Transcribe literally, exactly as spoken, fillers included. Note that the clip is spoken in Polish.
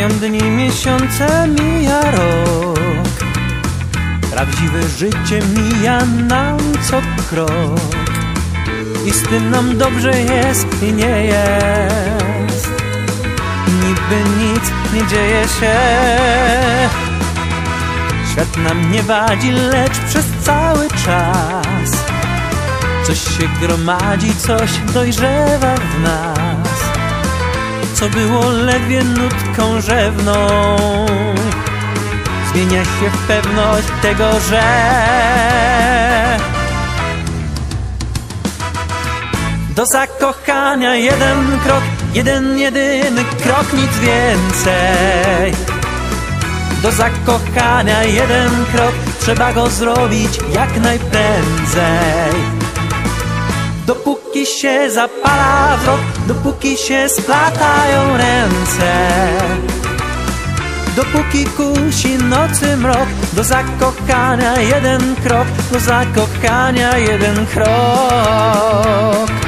Mijają dni, miesiące, mija rok. Prawdziwe życie mija nam co krok. I z tym nam dobrze jest i nie jest. Niby nic nie dzieje się. Świat nam nie wadzi, lecz przez cały czas coś się gromadzi, coś dojrzewa w nas. Co było ledwie nutką rzewną, zmienia się w pewność tego, że do zakochania jeden krok, jeden jedyny krok, nic więcej. Do zakochania jeden krok, trzeba go zrobić jak najprędzej. Dopóki się zapala wzrok, dopóki się splatają ręce, dopóki kusi nocy mrok, do zakochania jeden krok, do zakochania jeden krok.